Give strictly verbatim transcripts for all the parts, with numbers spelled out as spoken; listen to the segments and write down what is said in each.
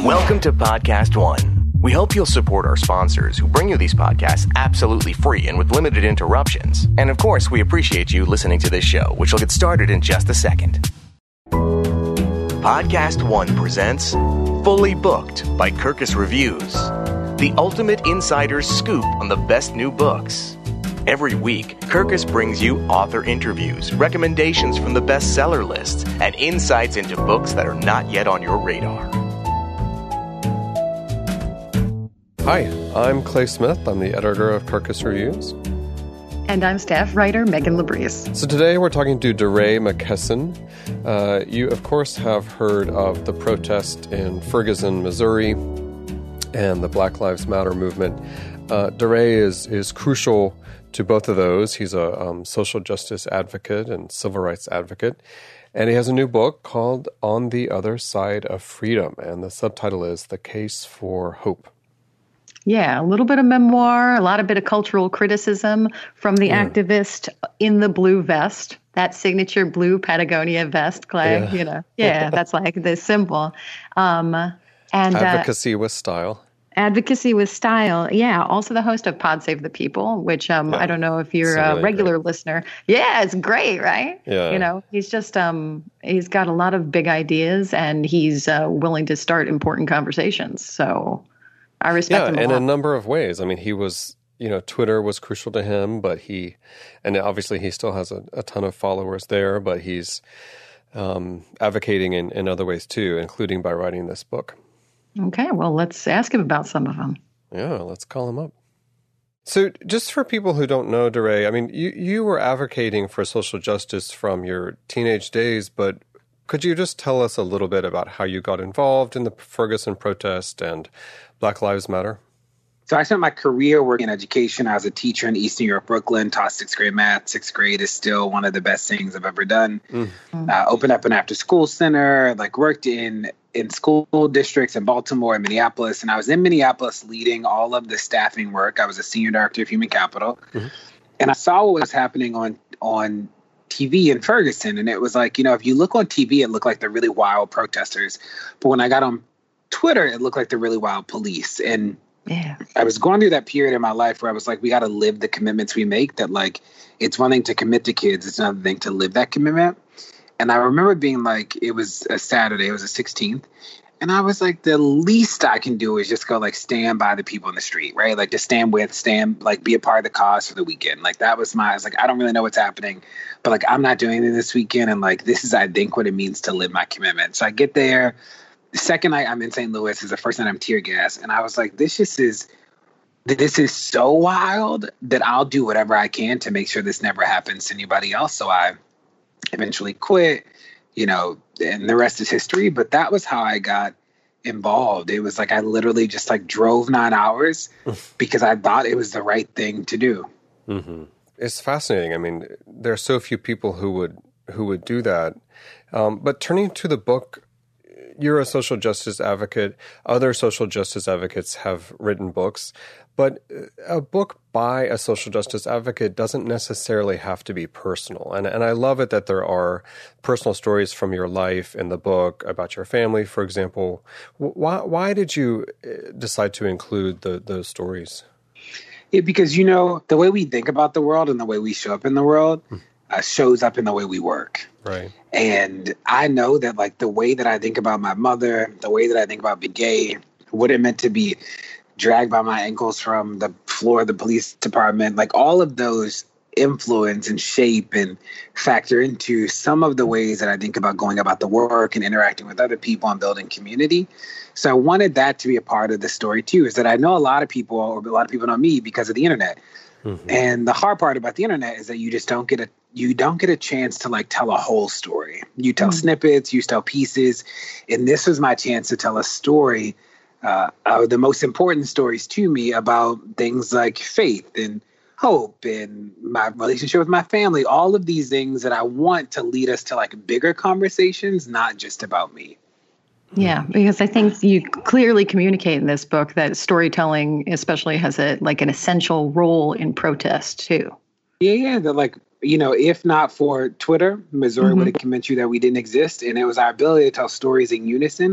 Welcome to Podcast One. We hope you'll support our sponsors who bring you these podcasts absolutely free and with limited interruptions. And of course, we appreciate you listening to this show, which will get started in just a second. Podcast One presents Fully Booked by Kirkus Reviews, the ultimate insider's scoop on the best new books. Every week, Kirkus brings you author interviews, recommendations from the bestseller lists, and insights into books that are not yet on your radar. Hi, I'm Clay Smith. I'm the editor of Kirkus Reviews. And I'm staff writer Megan Labrise. So today we're talking to DeRay McKesson. Uh, you, of course, have heard of the protest in Ferguson, Missouri, and the Black Lives Matter movement. Uh, DeRay is, is crucial to both of those. He's a um, social justice advocate and civil rights advocate. And he has a new book called On the Other Side of Freedom. And the subtitle is The Case for Hope. Yeah, a little bit of memoir, a lot of bit of cultural criticism from the yeah. activist in the blue vest, that signature blue Patagonia vest, Clay. Yeah. You know, yeah, that's like the symbol. Um, and advocacy uh, with style. Advocacy with style. Yeah. Also the host of Pod Save the People, which um, yeah. I don't know if you're really a regular great. listener. Yeah, it's great, right? Yeah. You know, he's just, um, he's got a lot of big ideas and he's uh, willing to start important conversations. So I respect yeah, him a in lot. a number of ways. I mean, he was, you know, Twitter was crucial to him, but he, and obviously he still has a, a ton of followers there, but he's um, advocating in, in other ways too, including by writing this book. Okay, well, let's ask him about some of them. Yeah, let's call him up. So just for people who don't know, DeRay, I mean, you, you were advocating for social justice from your teenage days, but could you just tell us a little bit about how you got involved in the Ferguson protest and Black Lives Matter? So I spent my career working in education. I was a teacher in East New York, Brooklyn, taught sixth grade math. Sixth grade is still one of the best things I've ever done. Mm-hmm. Uh, opened up an after school center, like worked in, in school districts in Baltimore and Minneapolis. And I was in Minneapolis leading all of the staffing work. I was a senior director of human capital. Mm-hmm. And I saw what was happening on, on T V in Ferguson. And it was like, you know, if you look on T V, it looked like the really wild protesters. But when I got on Twitter, it looked like the really wild police. And yeah. I was going through that period in my life where I was like, we got to live the commitments we make. That like, it's one thing to commit to kids. It's another thing to live that commitment. And I remember being like, it was a Saturday, it was the sixteenth. And I was like, the least I can do is just go like stand by the people in the street, right? Like just stand with, stand, like be a part of the cause for the weekend. Like that was my, I was like, I don't really know what's happening, but like, I'm not doing anything this weekend. And like, this is, I think, what it means to live my commitment. So I get there. The second night I'm in Saint Louis is the first night I'm tear gas. And I was like, this just is, this is so wild that I'll do whatever I can to make sure this never happens to anybody else. So I eventually quit, you know, and the rest is history. But that was how I got involved. It was like, I literally just like drove nine hours because I thought it was the right thing to do. Mm-hmm. It's fascinating. I mean, there are so few people who would, who would do that. Um, but turning to the book, you're a social justice advocate. Other social justice advocates have written books, but a book by a social justice advocate doesn't necessarily have to be personal. And and I love it that there are personal stories from your life in the book about your family, for example. Why why did you decide to include the, those stories? Yeah, because, you know, the way we think about the world and the way we show up in the world uh, shows up in the way we work. Right. And I know that, like, the way that I think about my mother, the way that I think about being gay, what it meant to be dragged by my ankles from the floor of the police department, like, all of those influence and shape and factor into some of the ways that I think about going about the work and interacting with other people and building community. So I wanted that to be a part of the story, too, is that I know a lot of people, or a lot of people know me because of the internet. Mm-hmm. And the hard part about the internet is that you just don't get a you don't get a chance to like tell a whole story. You tell mm-hmm. snippets, you tell pieces. And this was my chance to tell a story, uh, uh, the most important stories to me about things like faith and hope and my relationship with my family, all of these things that I want to lead us to like bigger conversations, not just about me. Yeah, because I think you clearly communicate in this book that storytelling especially has a like an essential role in protest too. Yeah, yeah. That like, you know, if not for Twitter, Missouri mm-hmm. would have convinced you that we didn't exist. And it was our ability to tell stories in unison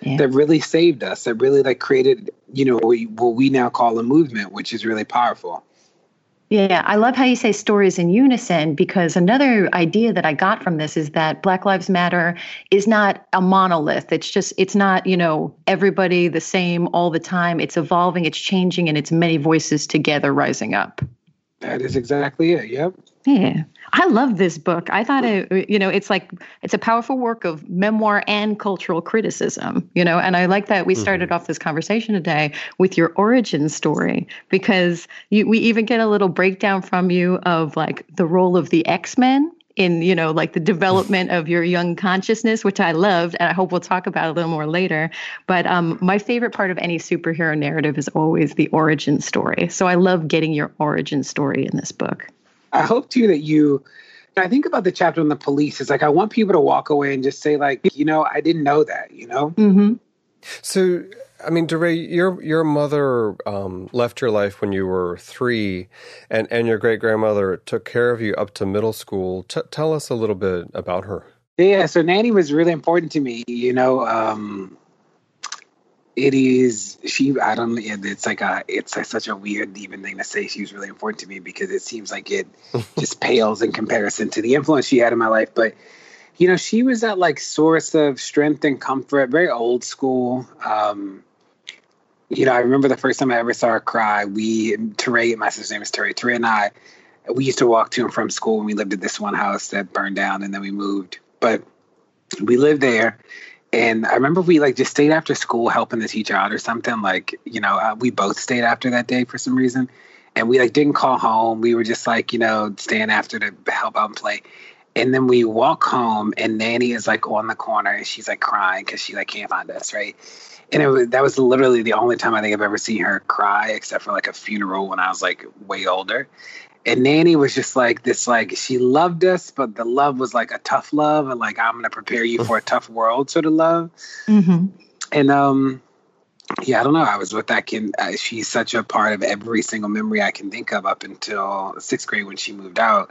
yeah. that really saved us, that really like created, you know, what we, what we now call a movement, which is really powerful. Yeah, I love how you say stories in unison, because another idea that I got from this is that Black Lives Matter is not a monolith. It's just, it's not, you know, everybody the same all the time. It's evolving, it's changing, and it's many voices together rising up. That is exactly it. Yep. Yeah. I love this book. I thought it, you know, it's like, it's a powerful work of memoir and cultural criticism, you know, and I like that we started mm-hmm. off this conversation today with your origin story, because you, we even get a little breakdown from you of like the role of the X-Men in, you know, like the development of your young consciousness, which I loved. And I hope we'll talk about a little more later. But um, my favorite part of any superhero narrative is always the origin story. So I love getting your origin story in this book. I hope too that you, I think about the chapter on the police. It's like, I want people to walk away and just say like, you know, I didn't know that, you know? Mm-hmm. So, I mean, DeRay, your your mother um, left your life when you were three, and, and your great-grandmother took care of you up to middle school. T- tell us a little bit about her. Yeah, so Nanny was really important to me, you know. Um, it is, she, I don't, it's like a, it's a, such a weird, even thing to say she was really important to me, because it seems like it just pales in comparison to the influence she had in my life. But you know, she was that like source of strength and comfort, very old school. Um, you know, I remember the first time I ever saw her cry. We, Teray, my sister's name is Teray, Teray and I, we used to walk to and from school, and we lived at this one house that burned down, and then we moved. But we lived there, and I remember we like just stayed after school helping the teacher out or something. Like, you know, uh, we both stayed after that day for some reason, and we like didn't call home. We were just like, you know, staying after to help out and play. And then we walk home, and Nanny is like on the corner, and she's like crying because she like can't find us, right? And it was, that was literally the only time I think I've ever seen her cry, except for like a funeral when I was like way older. And Nanny was just like this, like she loved us, but the love was like a tough love, and like I'm gonna prepare you for a tough world sort of love. Mm-hmm. And um, yeah, I don't know. I was with that kid. Uh, she's such a part of every single memory I can think of up until sixth grade when she moved out.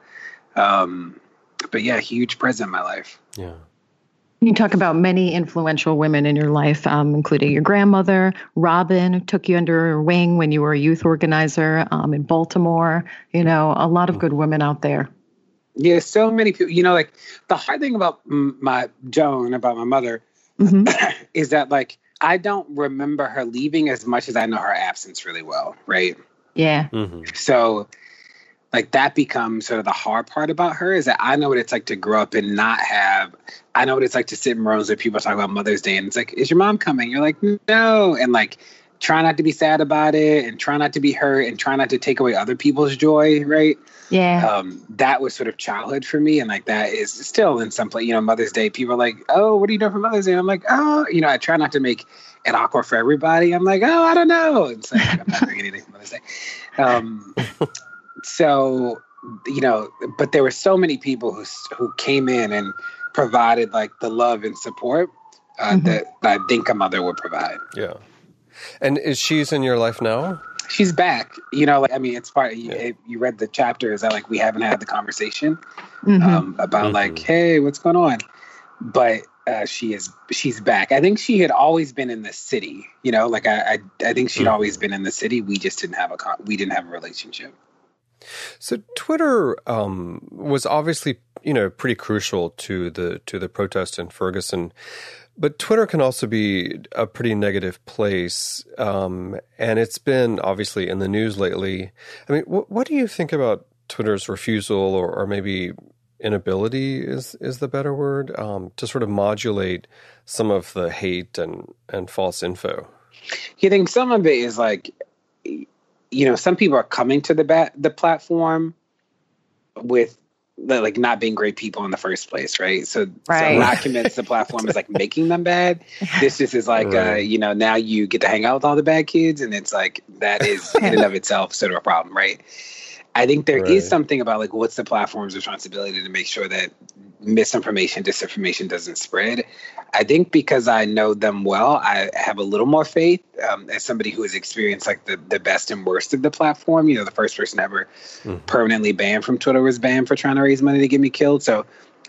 Um, But yeah, huge presence in my life. Yeah. You talk about many influential women in your life, um, including your grandmother, Robin, who took you under her wing when you were a youth organizer um, in Baltimore. You know, a lot of good women out there. Yeah, so many people. You know, like the hard thing about my Joan, about my mother, mm-hmm. is that like I don't remember her leaving as much as I know her absence really well, right? Yeah. Mm-hmm. So like that becomes sort of the hard part about her, is that I know what it's like to grow up and not have, I know what it's like to sit in rooms where people talk about Mother's Day and it's like, is your mom coming? You're like, no. And like, try not to be sad about it and try not to be hurt and try not to take away other people's joy. Right. Yeah. Um, that was sort of childhood for me. And like, that is still in some place, you know, Mother's Day, people are like, oh, what are you doing for Mother's Day? And I'm like, oh, you know, I try not to make it awkward for everybody. I'm like, oh, I don't know. It's like, I'm not doing anything for Mother's Day. Um, So, you know, but there were so many people who who came in and provided like the love and support uh, mm-hmm. that, that I think a mother would provide. Yeah. And is she's in your life now? She's back. You know, like, I mean, it's part, yeah. you, you read the chapter, is that like we haven't had the conversation mm-hmm. um, about mm-hmm. like, hey, what's going on? But uh, she is, she's back. I think she had always been in the city, you know, like I, I, I think she'd mm-hmm. always been in the city. We just didn't have a, we didn't have a relationship. So Twitter um, was obviously, you know, pretty crucial to the to the protest in Ferguson, but Twitter can also be a pretty negative place, um, and it's been obviously in the news lately. I mean, wh- what do you think about Twitter's refusal, or, or maybe inability is is the better word, um, to sort of modulate some of the hate and and false info? You think some of it is like, you know, some people are coming to the ba- the platform with the, like not being great people in the first place, right? So, right. so not convinced the platform is like making them bad. This just is like, right. uh, you know, now you get to hang out with all the bad kids, and it's like that is in and of itself sort of a problem, right? I think there right. is something about like what's the platform's responsibility to make sure that misinformation, disinformation doesn't spread. I think because I know them well, I have a little more faith um, as somebody who has experienced like the, the best and worst of the platform. You know, the first person ever mm-hmm. permanently banned from Twitter was banned for trying to raise money to get me killed. So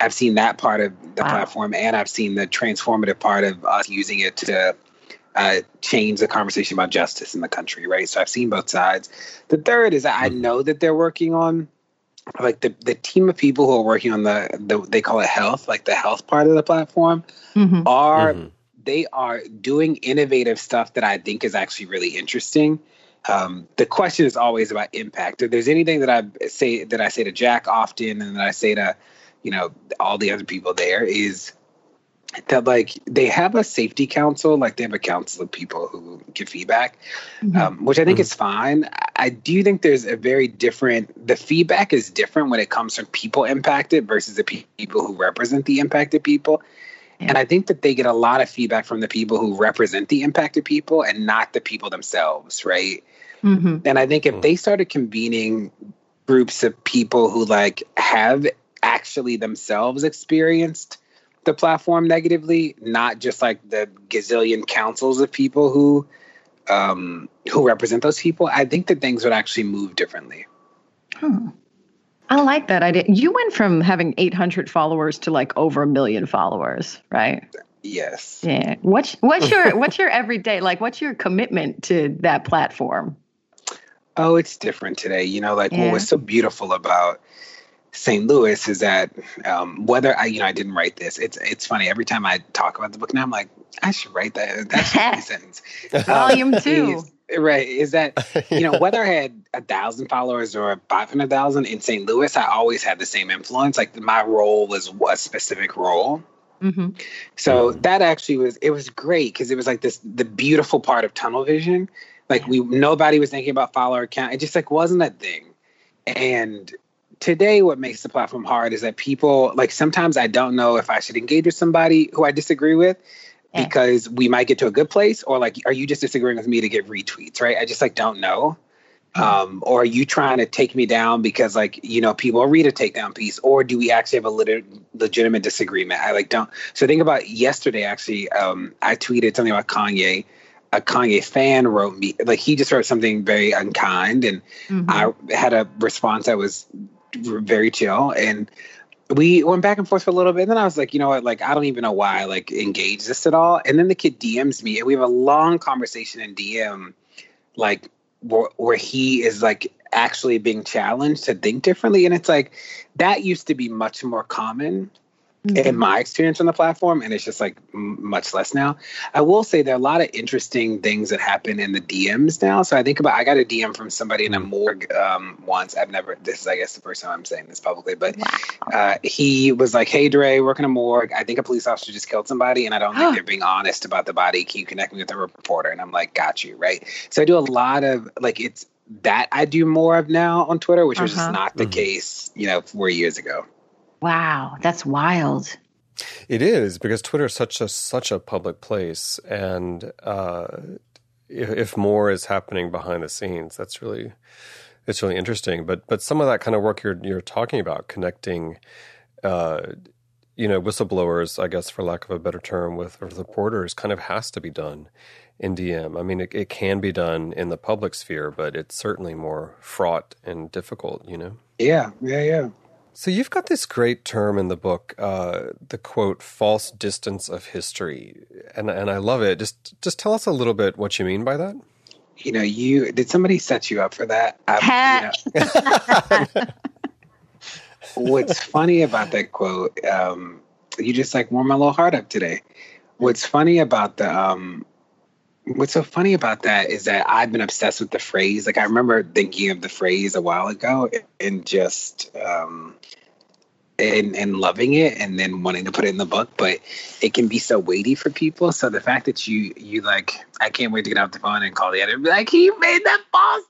I've seen that part of the Wow. platform, and I've seen the transformative part of us using it to uh, change the conversation about justice in the country, right? So I've seen both sides. The third is that I know that they're working on, like the, the team of people who are working on the, the, they call it health, like the health part of the platform, Mhm. are, Mhm. they are doing innovative stuff that I think is actually really interesting. Um, the question is always about impact. If there's anything that I say, that I say to Jack often, and that I say to, you know, all the other people there, is that like they have a safety council, like they have a council of people who give feedback, Mhm. um, which I think Mhm. is fine. I do think there's a very different, the feedback is different when it comes from people impacted versus the pe- people who represent the impacted people. Yeah. And I think that they get a lot of feedback from the people who represent the impacted people and not the people themselves, right? Mhm. And I think if Mm. they started convening groups of people who like have actually themselves experienced the platform negatively, not just like the gazillion councils of people who um, who represent those people, I think that things would actually move differently. Huh. I like that idea. You went from having eight hundred followers to like over a million followers, right? Yes. Yeah. What's what's your what's your everyday, like what's your commitment to that platform? Oh, it's different today. You know, like Yeah. what was so beautiful about Saint Louis is that um, whether I, you know, I didn't write this. It's it's funny every time I talk about the book now. I'm like, I should write that. That should be a sentence. Volume Um, two. is- right? Is that you know whether I had a thousand followers or five hundred thousand in Saint Louis, I always had the same influence. Like my role was a specific role. Mm-hmm. So Mhm. that actually was it was great because it was like this the beautiful part of tunnel vision. Like we nobody was thinking about follower count. It just like wasn't a thing. And today what makes the platform hard is that people like sometimes I don't know if I should engage with somebody who I disagree with Yeah. because we might get to a good place, or like are you just disagreeing with me to get retweets, right? I just like don't know. Um, or are you trying to take me down because like, you know, people read a takedown piece, or do we actually have a lit- legitimate disagreement? I like don't. So think about yesterday, actually, um, I tweeted something about Kanye. A Kanye fan wrote me, like he just wrote something very unkind, and Mhm. I had a response that was very chill, and we went back and forth for a little bit. And then I was like, you know what, like I don't even know why I like engage this at all. And then the kid D Ms me, and we have a long conversation in D M, like where, where he is like actually being challenged to think differently, and it's like that used to be much more common in my experience on the platform, and it's just like m- much less now. I will say there are a lot of interesting things that happen in the D Ms now. So I think about, I got a D M from somebody in a morgue um, once. I've never, this is, I guess, the first time I'm saying this publicly, but uh, he was like, hey, Dre, work in a morgue. I think a police officer just killed somebody, and I don't think they're being honest about the body. Can you connect me with a reporter? And I'm like, got you, right? So I do a lot of, like, it's that I do more of now on Twitter, which was just Uh-huh. not the Mhm. case, you know, four years ago. Wow, that's wild. It is, because Twitter is such a such a public place, and uh, if, if more is happening behind the scenes, that's really it's really interesting. But but some of that kind of work you're you're talking about, connecting, uh, you know, whistleblowers, I guess for lack of a better term, with, with reporters, kind of has to be done in D M. I mean, it, it can be done in the public sphere, but it's certainly more fraught and difficult. You know. Yeah, yeah, yeah. So you've got this great term in the book, uh, the quote, false distance of history. And and I love it. Just just tell us a little bit what you mean by that. You know, you did somebody set you up for that? I, you know, what's funny about that quote, um, you just like warm my little heart up today. What's funny about the um, what's so funny about that is that I've been obsessed with the phrase. Like I remember thinking of the phrase a while ago and just um, and and loving it, and then wanting to put it in the book. But it can be so weighty for people. So the fact that you you like, I can't wait to get off the phone and call the editor and be like, he made that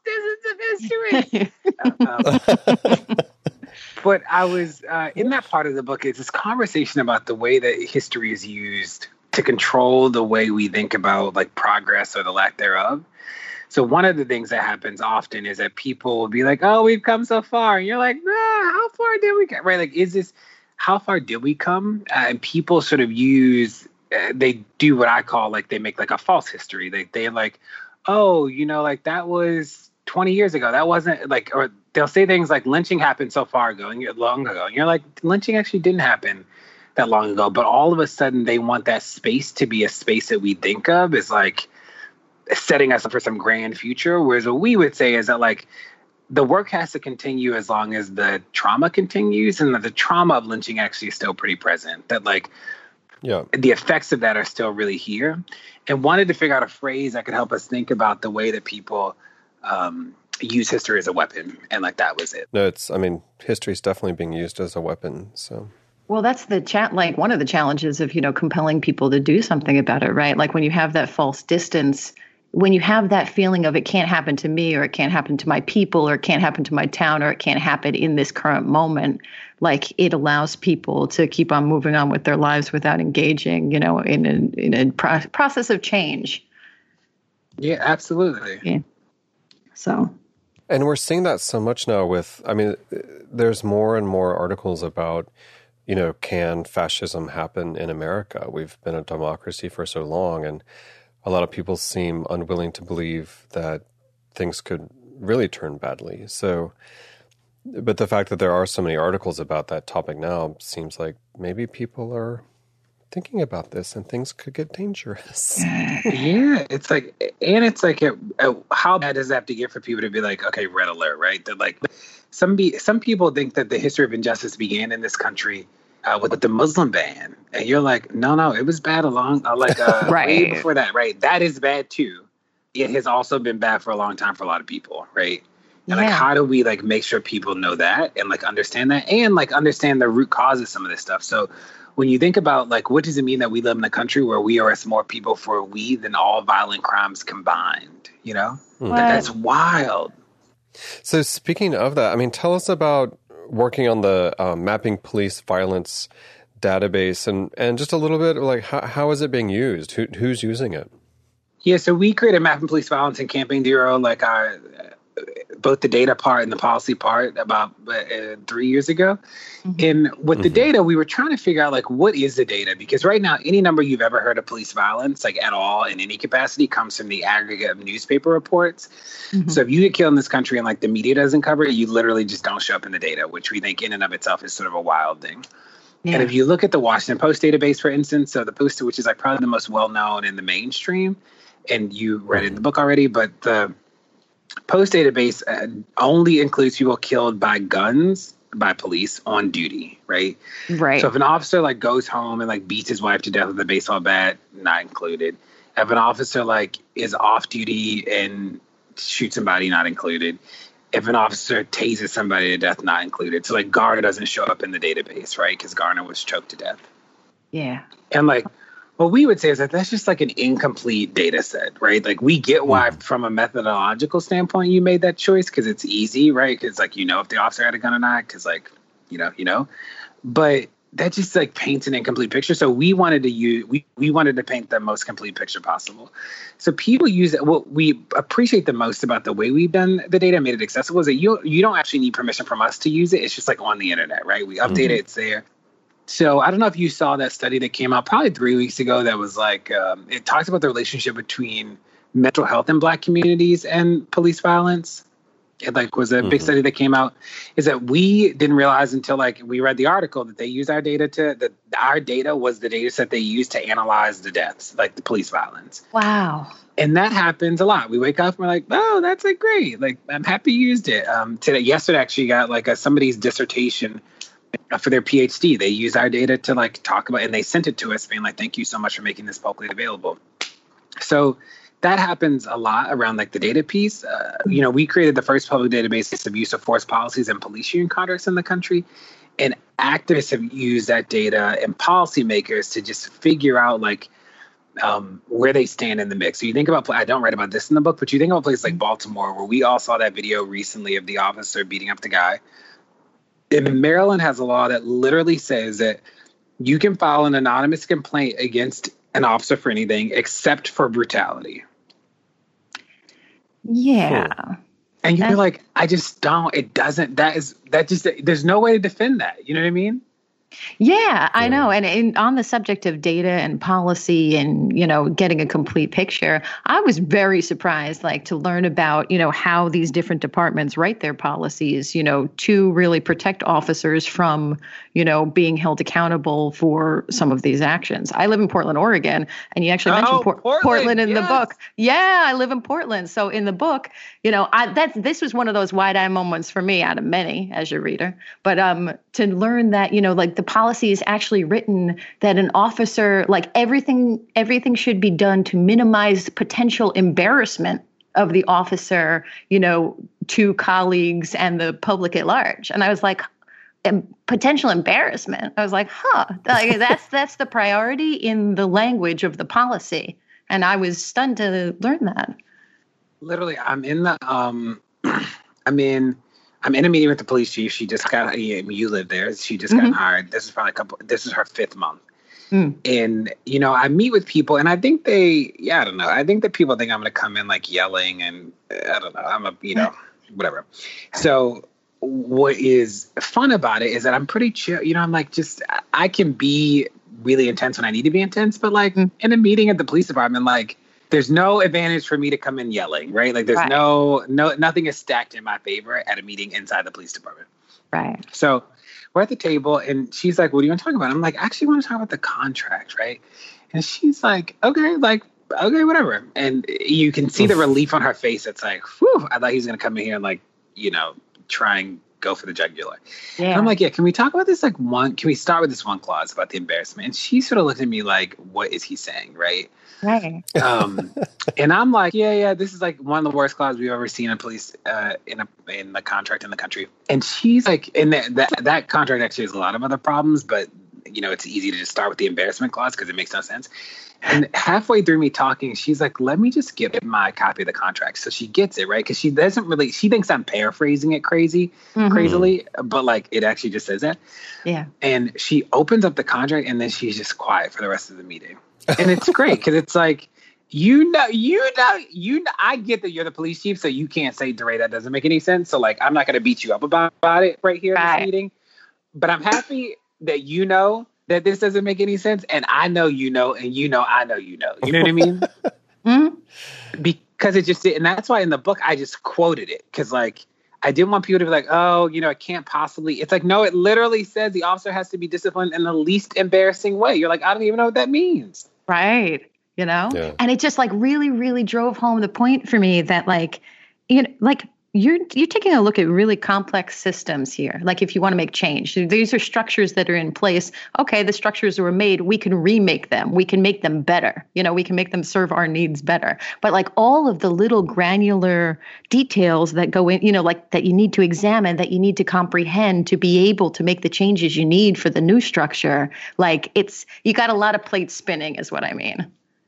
false distance of history. um, but I was uh, in that part of the book. It's this conversation about the way that history is used to control the way we think about like progress or the lack thereof. So one of the things that happens often is that people will be like, oh, we've come so far. And you're like, nah, how far did we get? Right? Like, is this, how far did we come? Uh, and people sort of use, uh, they do what I call like, they make like a false history. Like they like, oh, you know, like that was twenty years ago. That wasn't like, or they'll say things like lynching happened so far ago and you're long ago. And you're like, lynching actually didn't happen that long ago. But all of a sudden they want that space to be a space that we think of as like setting us up for some grand future. Whereas what we would say is that like the work has to continue as long as the trauma continues, and that the trauma of lynching actually is still pretty present. That like, yeah, the effects of that are still really here. And wanted to figure out a phrase that could help us think about the way that people um, use history as a weapon. And like, that was it. No, it's, I mean, history is definitely being used as a weapon. So, well, that's the chat, like one of the challenges of, you know, compelling people to do something about it, right? Like when you have that false distance, when you have that feeling of it can't happen to me, or it can't happen to my people, or it can't happen to my town, or it can't happen in this current moment, like it allows people to keep on moving on with their lives without engaging, you know, in a, in a pro- process of change. Yeah, absolutely. Yeah. So. And we're seeing that so much now with, I mean, there's more and more articles about, you know, can fascism happen in America? We've been a democracy for so long, and a lot of people seem unwilling to believe that things could really turn badly. So, but the fact that there are so many articles about that topic now seems like maybe people are thinking about this and things could get dangerous. Yeah, it's like, and it's like, a, a, how bad does it have to get for people to be like, okay, red alert, right? That like, some be, some people think that the history of injustice began in this country Uh, with the Muslim ban, and you're like, no, no, it was bad along, uh, like uh, right. way before that, right? That is bad too. It has also been bad for a long time for a lot of people, right? And yeah. like, how do we like make sure people know that and like understand that and like understand the root cause of some of this stuff? So when you think about like, what does it mean that we live in a country where we arrest more people for weed than all violent crimes combined? You know, what? That's wild. So speaking of that, I mean, tell us about working on the um, Mapping Police Violence database, and, and just a little bit like how, how is it being used? Who, who's using it? Yeah, so we created Mapping Police Violence and Campaign Bureau, like our both the data part and the policy part about uh, three years ago. Mm-hmm. And with mm-hmm. the data, we were trying to figure out like, what is the data? Because right now, any number you've ever heard of police violence, like at all in any capacity, comes from the aggregate of newspaper reports. Mm-hmm. So if you get killed in this country and like the media doesn't cover it, you literally just don't show up in the data, which we think in and of itself is sort of a wild thing. Yeah. And if you look at the Washington Post database, for instance, so the Post, which is like probably the most well-known in the mainstream, and you read it in the book already, but the Post database uh, only includes people killed by guns by police on duty, right? Right. So if an officer like goes home and like beats his wife to death with a baseball bat, not included. If an officer like is off duty and shoots somebody, not included. If an officer tases somebody to death, not included. So like Garner doesn't show up in the database, right? Because Garner was choked to death. Yeah. And like, what we would say is that that's just like an incomplete data set, right? Like we get why from a methodological standpoint you made that choice because it's easy, right? Because like, you know, if the officer had a gun or not, because like, you know, you know, but that just like paints an incomplete picture. So we wanted to use, we, we wanted to paint the most complete picture possible. So people use it. What we appreciate the most about the way we've done the data, made it accessible, is that you, you don't actually need permission from us to use it. It's just like on the internet, right? We update mm-hmm. it, it's there. So I don't know if you saw that study that came out probably three weeks ago that was like, um, it talks about the relationship between mental health in Black communities and police violence. It like was a mm-hmm. big study that came out, is that we didn't realize until like we read the article that they used our data to, that our data was the data set they used to analyze the deaths, like the police violence. Wow. And that happens a lot. We wake up and we're like, oh, that's like great. Like, I'm happy you used it. Um, today, yesterday actually got like a, somebody's dissertation for their PhD. They used our data to like talk about, and they sent it to us being like, thank you so much for making this publicly available. So that happens a lot around like the data piece. Uh, you know, we created the first public database of use of force policies and police shooting conducts in the country. And activists have used that data and policymakers to just figure out like um, where they stand in the mix. So you think about, I don't write about this in the book, but you think about places like Baltimore, where we all saw that video recently of the officer beating up the guy. And Maryland has a law that literally says that you can file an anonymous complaint against an officer for anything except for brutality. Yeah. Cool. And you're like, I just don't, it doesn't, that is, that just, there's no way to defend that. You know what I mean? Yeah, I know. And in, on the subject of data and policy and, you know, getting a complete picture, I was very surprised, like, to learn about, you know, how these different departments write their policies, you know, to really protect officers from, you know, being held accountable for some of these actions. I live in Portland, Oregon, and you actually mentioned oh, Por- Portland, Portland in yes. the book. Yeah, I live in Portland. So in the book, you know, I, that this was one of those wide-eye moments for me out of many as your reader. But um, to learn that, you know, like the policy is actually written that an officer, like everything, everything should be done to minimize potential embarrassment of the officer, you know, to colleagues and the public at large. And I was like, em- potential embarrassment. I was like, huh, like, that's that's the priority in the language of the policy. And I was stunned to learn that. Literally, I'm in the, um, I'm in, I'm in a meeting with the police chief. She just got, you live there. She just got mm-hmm. hired. This is probably a couple, this is her fifth month. Mm. And, you know, I meet with people and I think they, yeah, I don't know. I think that people think I'm going to come in like yelling and I don't know. I'm a, you know, whatever. So what is fun about it is that I'm pretty chill. You know, I'm like, just, I can be really intense when I need to be intense, but like mm. in a meeting at the police department, like, there's no advantage for me to come in yelling, right? Like there's right. no, no, nothing is stacked in my favor at a meeting inside the police department. Right. So we're at the table and she's like, what do you want to talk about? I'm like, I actually want to talk about the contract, right? And she's like, okay, like, okay, whatever. And you can see the relief on her face. It's like, whew, I thought he was going to come in here and like, you know, try and go for the jugular. Yeah. And I'm like, yeah, can we talk about this? Like one, can we start with this one clause about the embarrassment? And she sort of looked at me like, what is he saying? Right. Right. um, and I'm like, yeah, yeah, this is like one of the worst clauses we've ever seen in police uh, in a in the contract in the country. And she's like, and that, that that contract actually has a lot of other problems, but you know, it's easy to just start with the embarrassment clause because it makes no sense. And halfway through me talking, she's like, let me just give my copy of the contract. So she gets it, right? Because she doesn't really, she thinks I'm paraphrasing it crazy, mm-hmm. crazily, but like it actually just says that. Yeah. And she opens up the contract and then she's just quiet for the rest of the meeting. And it's great because it's like, you know, you know, you know, I get that you're the police chief, so you can't say, DeRay, that doesn't make any sense. So like, I'm not going to beat you up about, about it right here right. in this meeting. But I'm happy that you know that this doesn't make any sense. And I know you know, and you know, I know you know. You know what I mean? Mm-hmm. Because it just, and that's why in the book, I just quoted it. Because like, I didn't want people to be like, oh, you know, it can't possibly. It's like, no, it literally says the officer has to be disciplined in the least embarrassing way. You're like, I don't even know what that means. Right. You know, yeah. And it just like really, really drove home the point for me that like, you know, like you're, you're taking a look at really complex systems here. Like if you want to make change, these are structures that are in place. Okay. The structures were made. We can remake them. We can make them better. You know, we can make them serve our needs better. But like all of the little granular details that go in, you know, like that you need to examine, that you need to comprehend to be able to make the changes you need for the new structure. Like it's, you got a lot of plates spinning is what I mean.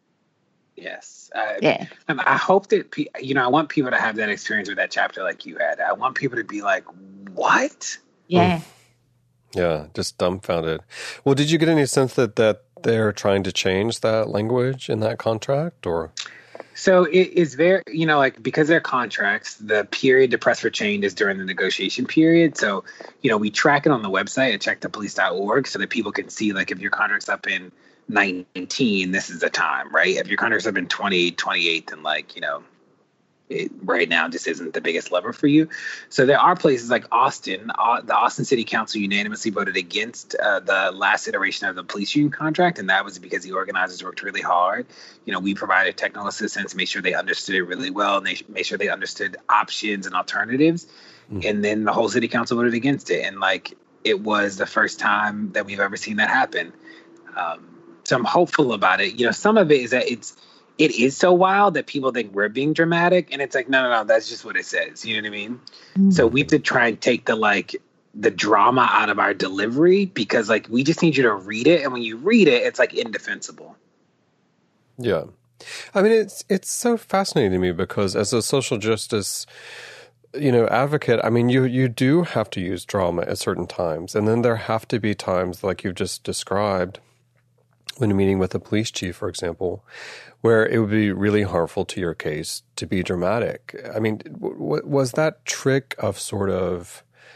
Yes. I, yeah. And I hope that, you know, I want people to have that experience with that chapter like you had. I want people to be like, what? Yeah. Yeah, just dumbfounded. Well, did you get any sense that, that they're trying to change that language in that contract or? So it is very, you know, like because they're contracts, the period to press for change is during the negotiation period. So, you know, we track it on the website at check the police dot org so that people can see like if your contract's up in nineteen, this is the time, right? If your contract's up in twenty, twenty-eight, then like, you know, it right now just isn't the biggest lever for you. So there are places like Austin, uh, the Austin City Council unanimously voted against uh, the last iteration of the police union contract. And that was because the organizers worked really hard. You know, we provided technical assistance, made sure they understood it really well, and they made sure they understood options and alternatives. Mm-hmm. And then the whole city council voted against it. And like, it was the first time that we've ever seen that happen. Um, So I'm hopeful about it. You know, some of it is that it's, it is so wild that people think we're being dramatic. And it's like, no, no, no, that's just what it says. You know what I mean? Mm-hmm. So we have to try and take the, like, the drama out of our delivery because, like, we just need you to read it. And when you read it, it's, like, indefensible. Yeah. I mean, it's, it's so fascinating to me because as a social justice, you know, advocate, I mean, you, you do have to use drama at certain times. And then there have to be times like you've just described when you're meeting with a police chief, for example, where it would be really harmful to your case to be dramatic. I mean, w- was that trick of sort of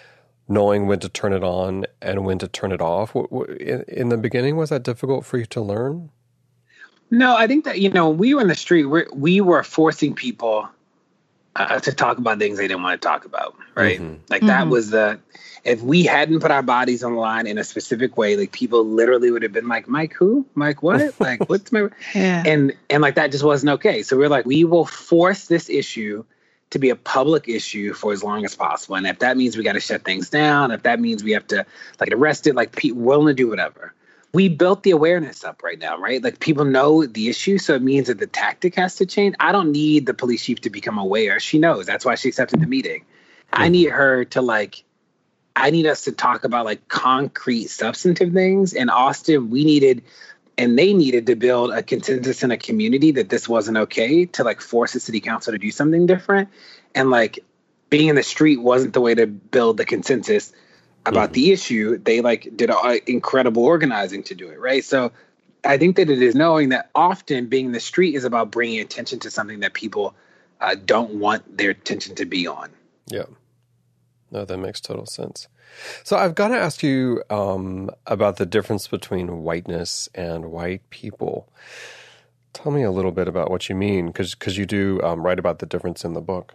knowing when to turn it on and when to turn it off. In, in the beginning, was that difficult for you to learn? No, I think that, you know, when we were in the street, we we were forcing people uh, to talk about things they didn't want to talk about, right? Mm-hmm. Like that mm-hmm. was the, if we hadn't put our bodies on the line in a specific way, like people literally would have been like, Mike, who? Mike, what? Like, what's my, yeah. and, and like, that just wasn't okay. So we're like, we will force this issue to be a public issue for as long as possible. And if that means we got to shut things down, if that means we have to like arrest it, like people willing to do whatever. We built the awareness up right now, right? Like people know the issue. So it means that the tactic has to change. I don't need the police chief to become aware. She knows. That's why she accepted the meeting. Mm-hmm. I need her to like, I need us to talk about like concrete substantive things. In Austin, we needed, and they needed to build a consensus in a community that this wasn't okay, to like force the city council to do something different. And like being in the street wasn't the way to build the consensus about mm-hmm. the issue. They like did a, incredible organizing to do it. Right. So I think that it is knowing that often being in the street is about bringing attention to something that people uh, don't want their attention to be on. Yeah. No, that makes total sense. So I've got to ask you um, about the difference between whiteness and white people. Tell me a little bit about what you mean, because because you do um, write about the difference in the book.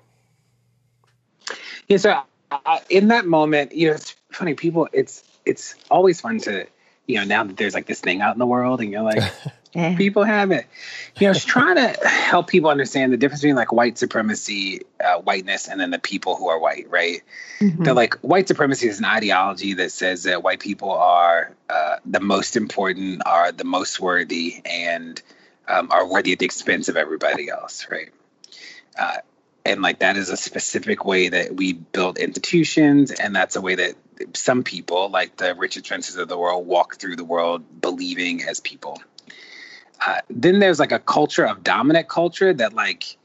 Yeah, so uh, in that moment, you know, it's funny, people, it's it's always fun to, you know, now that there's like this thing out in the world and you're like, people have it. You know, it's trying to help people understand the difference between like white supremacy, uh, whiteness, and then the people who are white, right? Mm-hmm. That like white supremacy is an ideology that says that white people are uh, the most important, are the most worthy, and um, are worthy at the expense of everybody else, right? Uh, and like that is a specific way that we build institutions, and that's a way that some people, like the Richard Spencer's of the world, walk through the world believing as people. Uh, then there's like a culture of dominant culture that like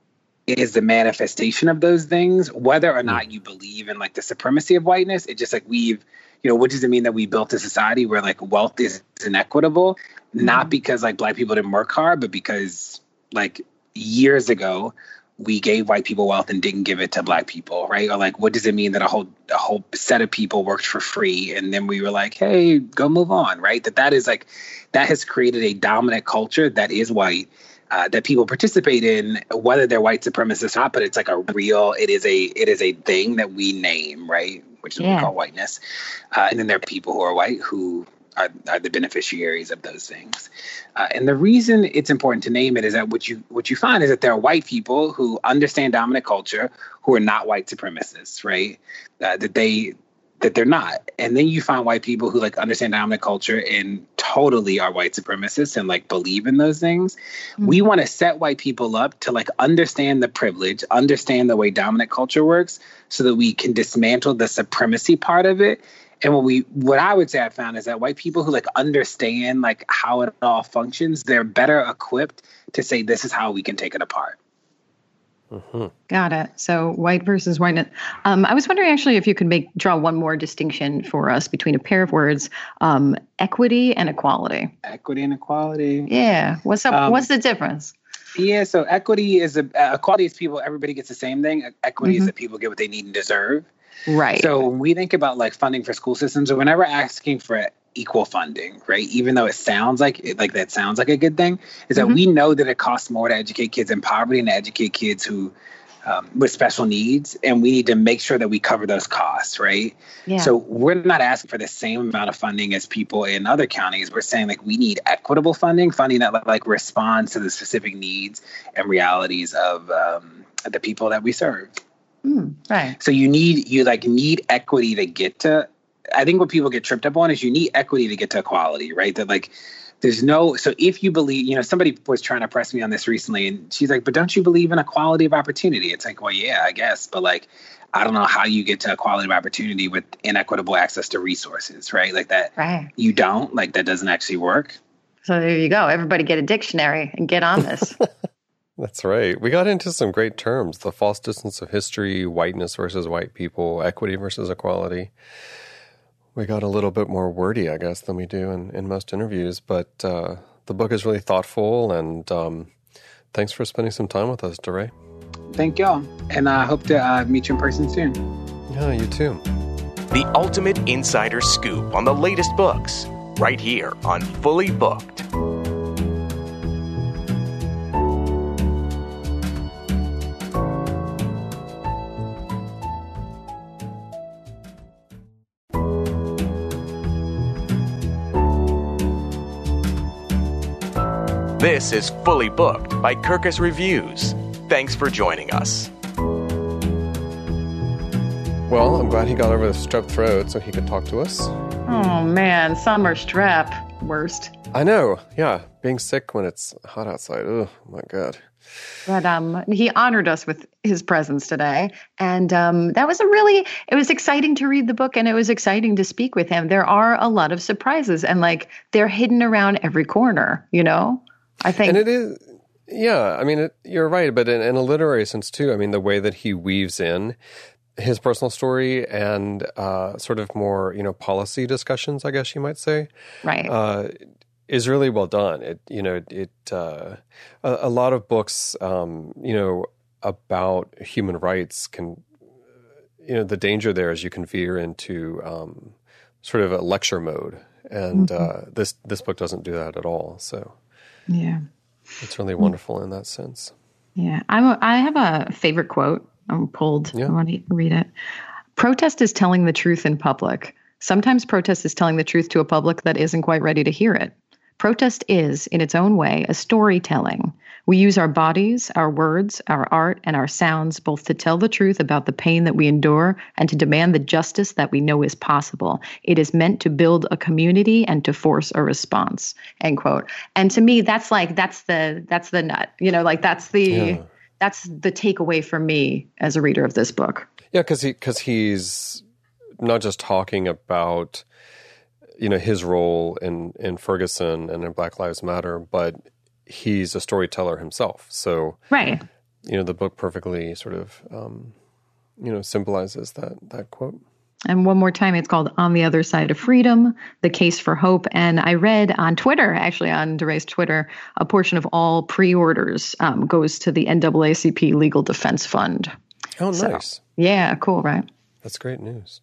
is the manifestation of those things, whether or not you believe in like the supremacy of whiteness. It just like we've, you know, what does it mean that we built a society where like wealth is inequitable, mm-hmm. not because like black people didn't work hard, but because like years ago we gave white people wealth and didn't give it to black people, right? Or like, what does it mean that a whole a whole set of people worked for free and then we were like, hey, go move on, right? That that is like, that has created a dominant culture that is white, uh, that people participate in, whether they're white supremacists or not, but it's like a real, it is a it is a thing that we name, right? Which is yeah. what we call whiteness. Uh, and then there are people who are white who Are, are the beneficiaries of those things. Uh, and the reason it's important to name it is that what you what you find is that there are white people who understand dominant culture who are not white supremacists, right? Uh, that they that they're not. And then you find white people who like understand dominant culture and totally are white supremacists and like believe in those things. Mm-hmm. We want to set white people up to like understand the privilege, understand the way dominant culture works so that we can dismantle the supremacy part of it. And what we, what I would say I found is that white people who like understand like how it all functions, they're better equipped to say, this is how we can take it apart. Mm-hmm. Got it. So white versus whiteness. Um, I was wondering actually if you could make, draw one more distinction for us between a pair of words, um, equity and equality. Equity and equality. Yeah. What's up? Um, what's the difference? Yeah. So equity is a, uh, equality is people, everybody gets the same thing. Equity mm-hmm. is that people get what they need and deserve. Right. So when we think about like funding for school systems, or whenever asking for equal funding, right, even though it sounds like it, like that sounds like a good thing, is that mm-hmm. we know that it costs more to educate kids in poverty and to educate kids who um, with special needs, and we need to make sure that we cover those costs, right? Yeah. So we're not asking for the same amount of funding as people in other counties. We're saying like we need equitable funding, funding that like responds to the specific needs and realities of um, the people that we serve. Mm, right. So you need, you like need equity to get to, I think what people get tripped up on is you need equity to get to equality, right? That like, there's no, so if you believe, you know, somebody was trying to press me on this recently and she's like, but don't you believe in equality of opportunity? It's like, well, yeah, I guess. But like, I don't know how you get to equality of opportunity with inequitable access to resources, right? Like that, right. You don't, like that doesn't actually work. So there you go. Everybody get a dictionary and get on this. That's right. We got into some great terms, the false distance of history, whiteness versus white people, equity versus equality. We got a little bit more wordy, I guess, than we do in, in most interviews, but uh, the book is really thoughtful, and um, thanks for spending some time with us, DeRay. Thank y'all, and I hope to uh, meet you in person soon. Yeah, you too. the ultimate insider scoop on the latest books, right here on Fully Booked. This is Fully Booked by Kirkus Reviews. Thanks for joining us. Well, I'm glad he got over the strep throat so he could talk to us. Oh, man. Summer strep. Worst. I know. Yeah. Being sick when it's hot outside. Oh, my God. But um, he honored us with his presence today. And um, that was a really, it was exciting to read the book, and it was exciting to speak with him. There are a lot of surprises, and like they're hidden around every corner, you know? I think. And it is, yeah, I mean, it, you're right. But in, in a literary sense, too, I mean, the way that he weaves in his personal story and uh, sort of more, you know, policy discussions, I guess you might say, right, uh, is really well done. It, you know, it, it uh, a, a lot of books, um, you know, about human rights can, you know, the danger there is you can veer into um, sort of a lecture mode, and mm-hmm. uh, this this book doesn't do that at all. So. Yeah. It's really wonderful in that sense. Yeah. I'm a, I have a favorite quote. I'm pulled. Yeah. I want to read it. Protest is telling the truth in public. Sometimes protest is telling the truth to a public that isn't quite ready to hear it. Protest is, in its own way, a storytelling. We use our bodies, our words, our art, and our sounds both to tell the truth about the pain that we endure and to demand the justice that we know is possible. It is meant to build a community and to force a response, end quote. And to me, that's like, that's the, that's the nut, you know, like that's the, yeah. that's the takeaway for me as a reader of this book. Yeah. Cause he, cause he's not just talking about, you know, his role in, in Ferguson and in Black Lives Matter, but he's a storyteller himself. So, right. you know, the book perfectly sort of, um, you know, symbolizes that, that quote. And one more time, it's called On the Other Side of Freedom, The Case for Hope. And I read on Twitter, actually on DeRay's Twitter, a portion of all pre-orders um, goes to the N double A C P Legal Defense Fund. Oh, so, nice. Yeah, cool, right? That's great news.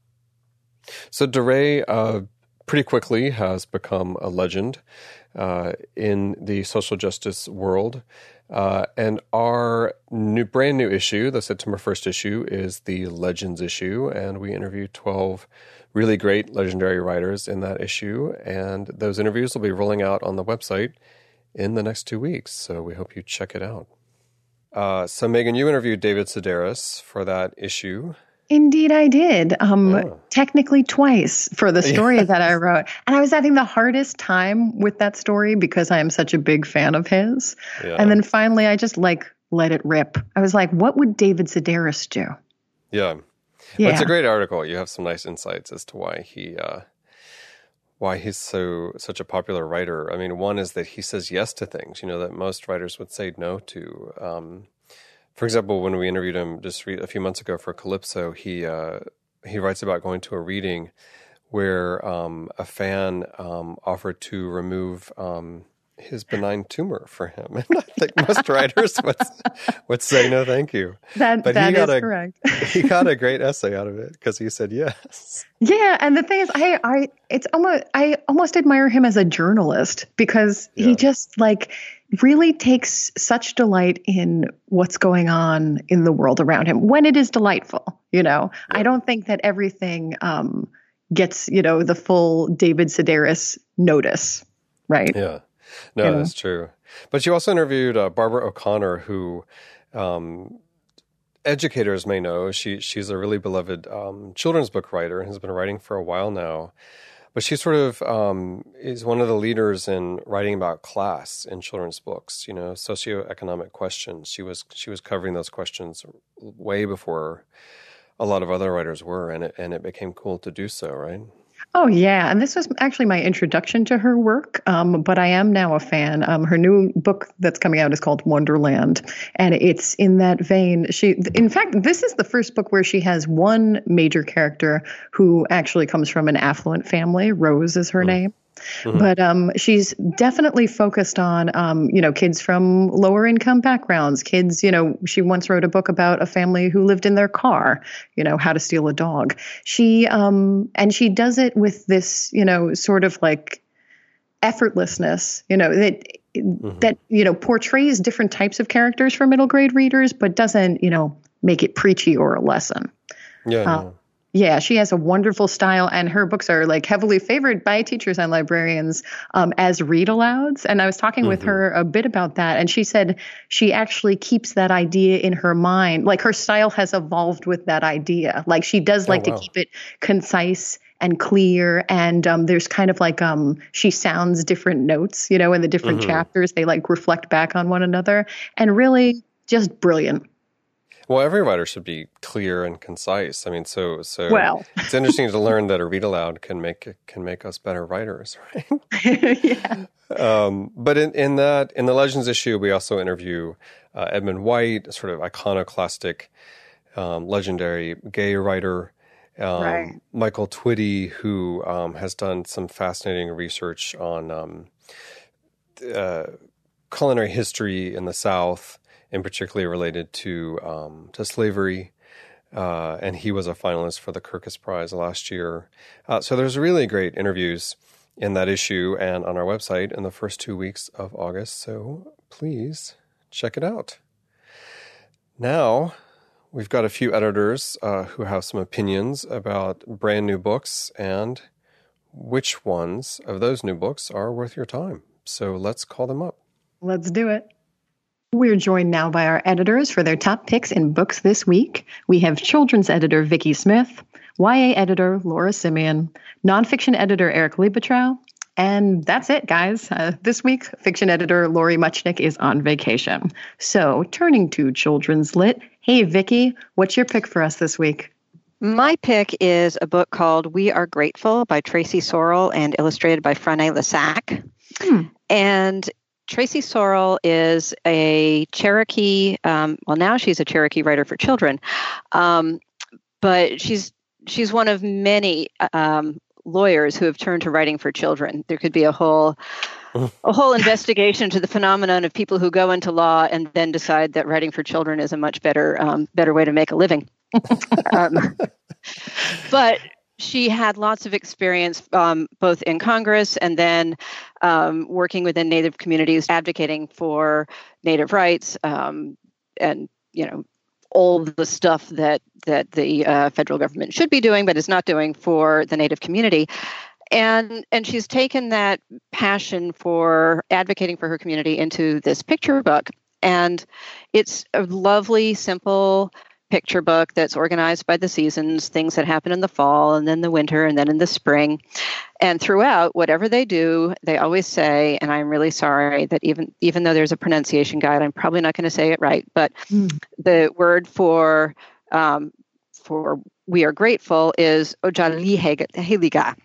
So DeRay, uh, pretty quickly has become a legend uh, in the social justice world. Uh, and our new, brand new issue, the September first issue, is the Legends issue. And we interview twelve really great legendary writers in that issue. And those interviews will be rolling out on the website in the next two weeks. So we hope you check it out. Uh, so Megan, you interviewed David Sedaris for that issue. Indeed, I did. Um, oh. Technically twice for the story yeah. that I wrote. And I was having the hardest time with that story because I am such a big fan of his. Yeah. And then finally, I just like let it rip. I was like, what would David Sedaris do? Yeah. yeah. Well, it's a great article. You have some nice insights as to why he, uh, why he's so such a popular writer. I mean, one is that he says yes to things, you know, that most writers would say no to. Um, For example, when we interviewed him just re- a few months ago for Calypso, he uh, he writes about going to a reading where um, a fan um, offered to remove um, his benign tumor for him. And I think most writers would, would say, no, thank you. That, but that he got is a, correct. He got a great essay out of it because he said yes. Yeah, and the thing is, I, I, it's almost, I almost admire him as a journalist because Yeah. he just like really takes such delight in what's going on in the world around him when it is delightful. You know, Yeah. I don't think that everything um, gets, you know, the full David Sedaris notice, right? Yeah. No, You know? that's true. But you also interviewed uh, Barbara O'Connor, who um, educators may know. She she's a really beloved um, children's book writer and has been writing for a while now. But she sort of um, is one of the leaders in writing about class in children's books. You know, socioeconomic questions. She was she was covering those questions way before a lot of other writers were, and it and it became cool to do so, right? Oh, yeah. And this was actually my introduction to her work. Um, but I am now a fan. Um, her new book that's coming out is called Wonderland. And it's in that vein. She, in fact, this is the first book where she has one major character who actually comes from an affluent family. Rose is her Mm. name. Mm-hmm. But um, she's definitely focused on, um, you know, kids from lower income backgrounds, kids, you know, she once wrote a book about a family who lived in their car, you know, how to steal a dog. She, um, and she does it with this, you know, sort of like effortlessness, you know, that, mm-hmm. that, you know, portrays different types of characters for middle grade readers, but doesn't, you know, make it preachy or a lesson. Yeah. Uh, no. Yeah, she has a wonderful style, and her books are like heavily favored by teachers and librarians um, as read alouds. And I was talking mm-hmm. with her a bit about that, and she said she actually keeps that idea in her mind. Like her style has evolved with that idea. Like she does like oh, wow. to keep it concise and clear, and um, there's kind of like um, she sounds different notes, you know, in the different mm-hmm. chapters. They like reflect back on one another, and really just brilliant. Well, every writer should be clear and concise. I mean, so so well. It's interesting to learn that a read aloud can make can make us better writers, right? yeah. Um, but in, in that in the Legends issue, we also interview uh, Edmund White, sort of iconoclastic, um, legendary gay writer, um, right. Michael Twitty, who um, has done some fascinating research on um, uh, culinary history in the South, and particularly related to um, to slavery, uh, and he was a finalist for the Kirkus Prize last year. Uh, so there's really great interviews in that issue and on our website in the first two weeks of August. So please check it out. Now we've got a few editors uh, who have some opinions about brand new books and which ones of those new books are worth your time. So let's call them up. Let's do it. We're joined now by our editors for their top picks in books this week. We have children's editor Vicki Smith, Y A editor Laura Simeon, nonfiction editor Eric Liebetrau, and that's it, guys. Uh, this week, fiction editor Lori Muchnick is on vacation. So, turning to children's lit, hey Vicki, what's your pick for us this week? My pick is a book called We Are Grateful by Tracy Sorrell and illustrated by Franée Lessac. Hmm. And Tracy Sorrell is a Cherokee, um, well, now she's a Cherokee writer for children, um, but she's she's one of many um, lawyers who have turned to writing for children. There could be a whole a whole investigation to the phenomenon of people who go into law and then decide that writing for children is a much better um, better way to make a living. um, but she had lots of experience um, both in Congress and then um, working within Native communities, advocating for Native rights, um, and you know all the stuff that that the uh, federal government should be doing, but is not doing for the Native community. And and she's taken that passion for advocating for her community into this picture book, and it's a lovely, simple picture book that's organized by the seasons, things that happen in the fall and then the winter and then in the spring. And throughout, whatever they do, they always say, and I'm really sorry that even even though there's a pronunciation guide, I'm probably not going to say it right, but mm. the word for um, for we are grateful is Ojaliheliga.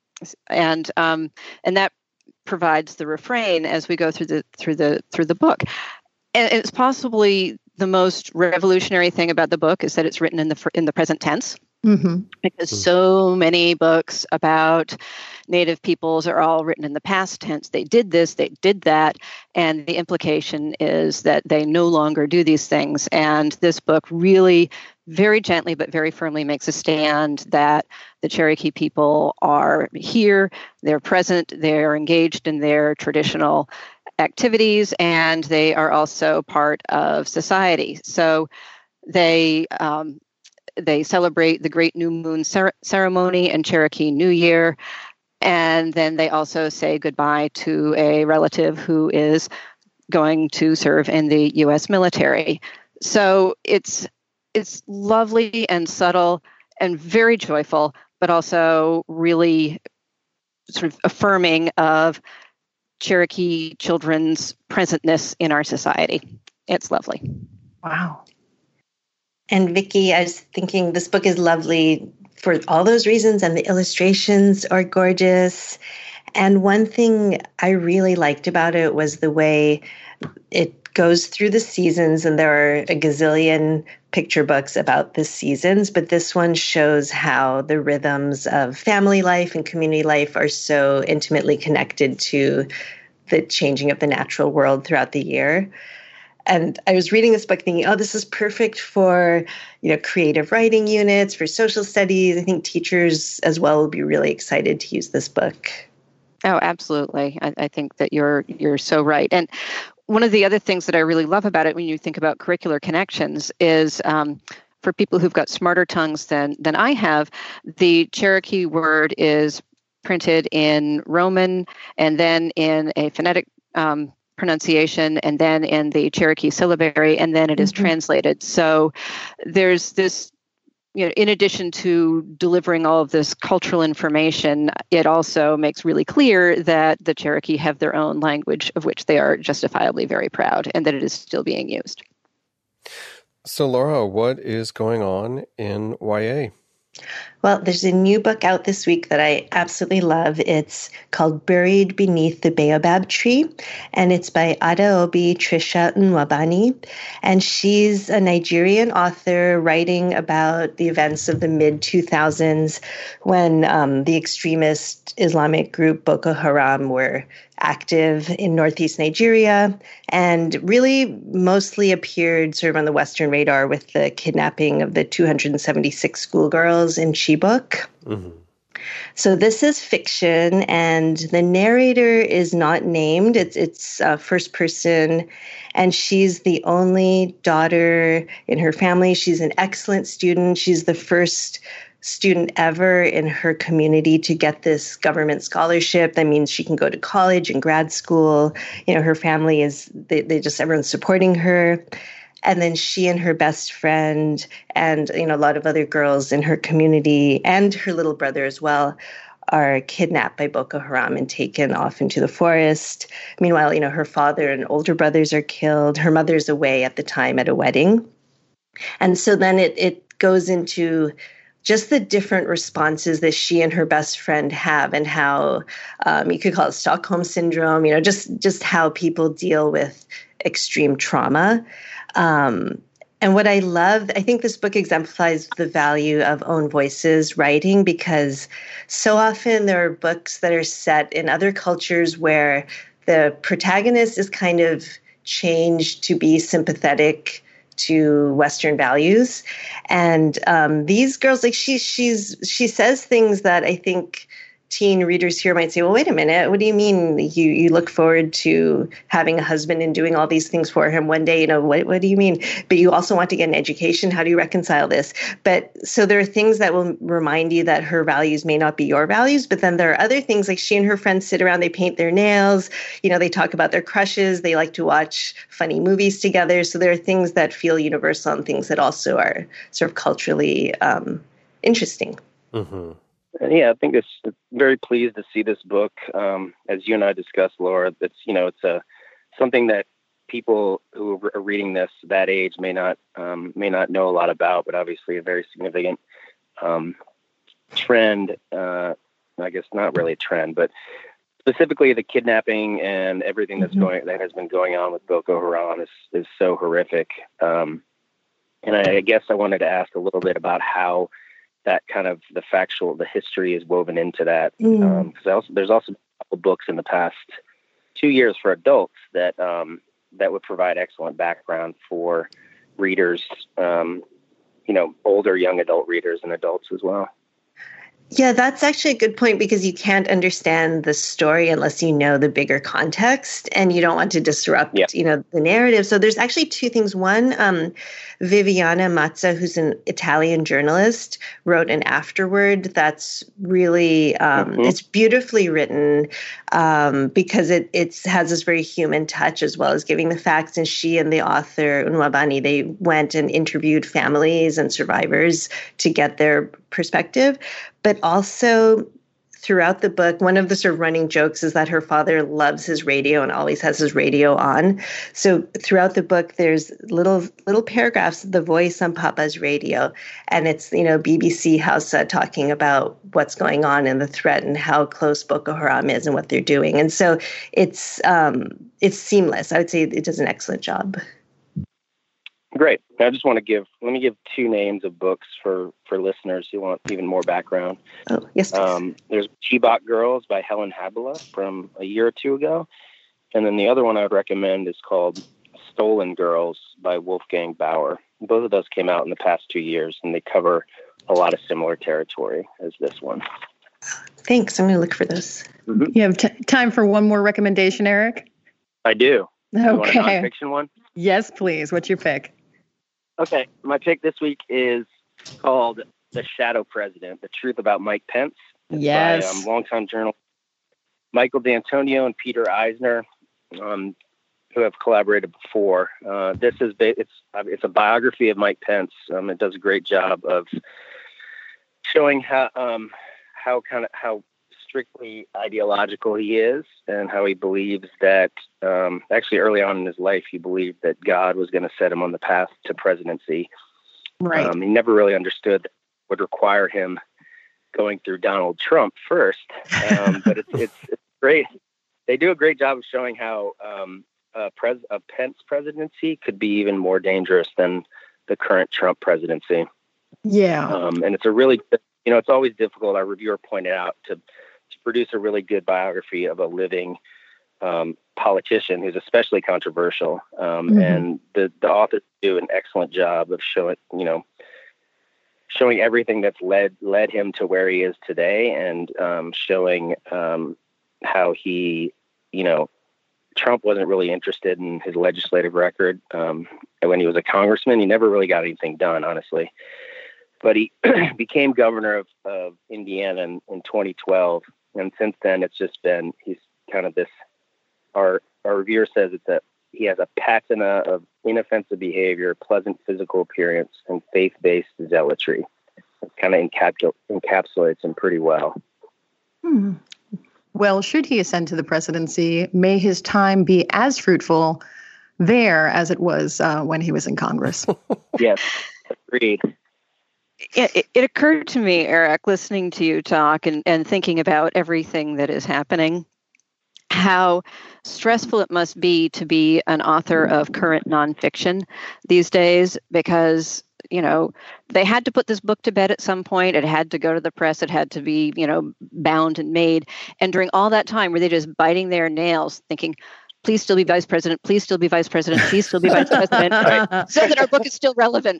And um, and that provides the refrain as we go through the through the through the book. And it's possibly the most revolutionary thing about the book is that it's written in the in the present tense, mm-hmm. because mm-hmm. so many books about Native peoples are all written in the past tense. They did this, they did that, and the implication is that they no longer do these things. And this book really, very gently but very firmly makes a stand that the Cherokee people are here, they're present, they're engaged in their traditional activities, and they are also part of society. So they um, they celebrate the Great New Moon cer- ceremony and Cherokee New Year, and then they also say goodbye to a relative who is going to serve in the U S military. So it's it's lovely and subtle and very joyful, but also really sort of affirming of Cherokee children's presentness in our society. It's lovely. Wow. And Vicki, I was thinking this book is lovely for all those reasons, and the illustrations are gorgeous. And one thing I really liked about it was the way it goes through the seasons, and there are a gazillion picture books about the seasons, but this one shows how the rhythms of family life and community life are so intimately connected to the changing of the natural world throughout the year. And I was reading this book thinking, oh, this is perfect for, you know, creative writing units, for social studies. I think teachers as well will be really excited to use this book. Oh, absolutely. I, I think that you're you're so right. And one of the other things that I really love about it when you think about curricular connections is um, for people who've got smarter tongues than than I have, the Cherokee word is printed in Roman and then in a phonetic um, pronunciation and then in the Cherokee syllabary, and then it is mm-hmm. translated. So there's this, you know, in addition to delivering all of this cultural information, it also makes really clear that the Cherokee have their own language of which they are justifiably very proud and that it is still being used. So Laura, what is going on in Y A? Well, there's a new book out this week that I absolutely love. It's called Buried Beneath the Baobab Tree, and it's by Adaobi Trisha Nwabani. And she's a Nigerian author writing about the events of the mid two thousands when um, the extremist Islamic group Boko Haram were active in northeast Nigeria and really mostly appeared sort of on the Western radar with the kidnapping of the two hundred seventy-six schoolgirls in Chibok. Mm-hmm. So this is fiction, and the narrator is not named. It's it's uh, first person, and she's the only daughter in her family. She's an excellent student. She's the first student ever in her community to get this government scholarship. That means she can go to college and grad school. You know, her family is, they, they just, everyone's supporting her. And then she and her best friend and, you know, a lot of other girls in her community and her little brother as well are kidnapped by Boko Haram and taken off into the forest. Meanwhile, you know, her father and older brothers are killed. Her mother's away at the time at a wedding. And so then it it goes into just the different responses that she and her best friend have, and how um, you could call it Stockholm syndrome, you know, just, just how people deal with extreme trauma. Um, and what I love, I think this book exemplifies the value of own voices writing, because so often there are books that are set in other cultures where the protagonist is kind of changed to be sympathetic to Western values. And um, these girls, like she, she's, she says things that I think teen readers here might say, well, wait a minute, what do you mean you, you look forward to having a husband and doing all these things for him one day? You know, what, what do you mean? But you also want to get an education. How do you reconcile this? But so there are things that will remind you that her values may not be your values. But then there are other things, like she and her friends sit around, they paint their nails, you know, they talk about their crushes, they like to watch funny movies together. So there are things that feel universal and things that also are sort of culturally um, interesting. Mm-hmm. And yeah, I think it's, it's very pleased to see this book. Um, as you and I discussed, Laura, it's, you know, it's a something that people who are reading this that age may not um, may not know a lot about, but obviously a very significant um, trend. Uh, I guess not really a trend, but specifically the kidnapping and everything that's mm-hmm. going that has been going on with Boko Haram is is so horrific. Um, and I, I guess I wanted to ask a little bit about how that kind of the factual, the history is woven into that. Mm. Um, cause also, there's also a couple books in the past two years for adults that, um, that would provide excellent background for readers, um, you know, older, young adult readers and adults as well. Yeah, that's actually a good point, because you can't understand the story unless you know the bigger context, and you don't want to disrupt, yeah. you know, the narrative. So there's actually two things. One, um, Viviana Mazza, who's an Italian journalist, wrote an afterword that's really, um, mm-hmm. it's beautifully written um, because it it's has this very human touch as well as giving the facts. And she and the author, Nwabani, they went and interviewed families and survivors to get their perspective. But also throughout the book, one of the sort of running jokes is that her father loves his radio and always has his radio on. So throughout the book, there's little little paragraphs of the voice on Papa's radio. And it's, you know, B B C Hausa talking about what's going on in the threat and how close Boko Haram is and what they're doing. And so it's um, it's seamless. I would say it does an excellent job. Great. I just want to give, let me give two names of books for, for listeners who want even more background. Oh, yes, please. Um, there's Chibok Girls by Helen Habila from a year or two ago. And then the other one I would recommend is called Stolen Girls by Wolfgang Bauer. Both of those came out in the past two years, and they cover a lot of similar territory as this one. Thanks. I'm going to look for those. Mm-hmm. You have t- time for one more recommendation, Eric? I do. Okay. You want a nonfiction one? Yes, please. What's your pick? Okay, my pick this week is called The Shadow President, The Truth About Mike Pence. It's yes. By um, longtime journalist Michael D'Antonio and Peter Eisner, um, who have collaborated before. Uh, this is it's it's a biography of Mike Pence. Um, it does a great job of showing how um, how kind of how strictly ideological he is, and how he believes that um, actually early on in his life, he believed that God was going to set him on the path to presidency. Right. Um, he never really understood that it would require him going through Donald Trump first. Um, but it's, it's, it's great. They do a great job of showing how um, a, pres- a Pence presidency could be even more dangerous than the current Trump presidency. Yeah. Um, and it's a really, you know, it's always difficult. Our reviewer pointed out to, to produce a really good biography of a living um, politician who's especially controversial. Um, mm-hmm. And the, the authors do an excellent job of showing, you know, showing everything that's led, led him to where he is today, and um, showing um, how he, you know, Trump wasn't really interested in his legislative record. Um, and when he was a congressman, he never really got anything done, honestly. But he became governor of, of Indiana in, in twenty twelve. And since then, it's just been, he's kind of this, our, our reviewer says it's that he has a patina of inoffensive behavior, pleasant physical appearance, and faith-based zealotry. It kind of encapsul- encapsulates him pretty well. Hmm. Well, should he ascend to the presidency, may his time be as fruitful there as it was uh, when he was in Congress. Yes, agreed. It, it occurred to me, Eric, listening to you talk and, and thinking about everything that is happening, how stressful it must be to be an author of current nonfiction these days, because, you know, they had to put this book to bed at some point. It had to go to the press. It had to be, you know, bound and made. And during all that time, were they just biting their nails thinking, please still be vice president, please still be vice president, please still be vice president, right, so that our book is still relevant.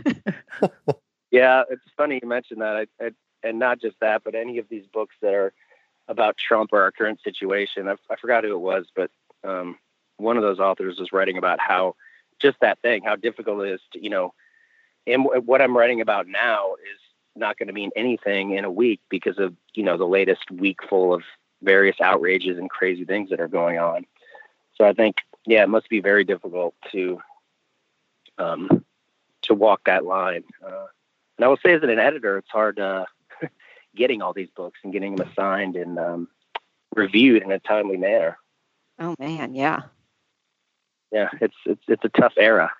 Yeah, it's funny you mentioned that. I, I, and not just that, but any of these books that are about Trump or our current situation. I, I forgot who it was, but um, one of those authors was writing about how just that thing, how difficult it is to, you know, and what I'm writing about now is not going to mean anything in a week because of, you know, the latest week full of various outrages and crazy things that are going on. So I think, yeah, it must be very difficult to, um, to walk that line. Uh, and I will say as an editor, it's hard, uh, getting all these books and getting them assigned and um, reviewed in a timely manner. Oh man, yeah, yeah, it's it's it's a tough era.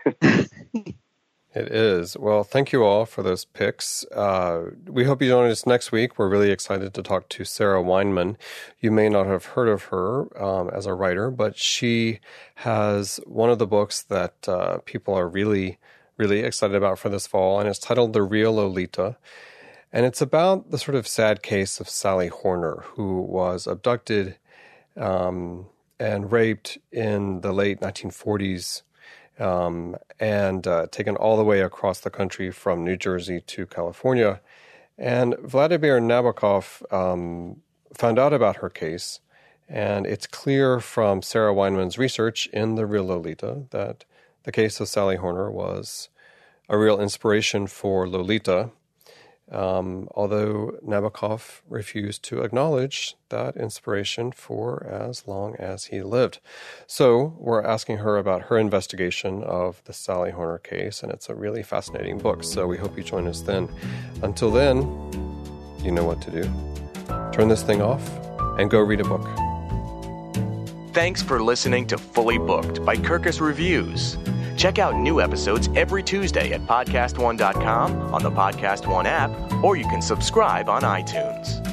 It is. Well, thank you all for those picks. Uh, we hope you join us next week. We're really excited to talk to Sarah Weinman. You may not have heard of her um, as a writer, but she has one of the books that uh, people are really, really excited about for this fall, and it's titled The Real Lolita. And it's about the sort of sad case of Sally Horner, who was abducted um, and raped in the late nineteen forties um, and uh, taken all the way across the country from New Jersey to California. And Vladimir Nabokov um, found out about her case, and it's clear from Sarah Weinman's research in The Real Lolita that the case of Sally Horner was a real inspiration for Lolita. Um, although Nabokov refused to acknowledge that inspiration for as long as he lived. So we're asking her about her investigation of the Sally Horner case, and it's a really fascinating book, so we hope you join us then. Until then, you know what to do. turn this thing off and go read a book. Thanks for listening to Fully Booked by Kirkus Reviews. Check out new episodes every Tuesday at podcast one dot com, on the Podcast One app, or you can subscribe on iTunes.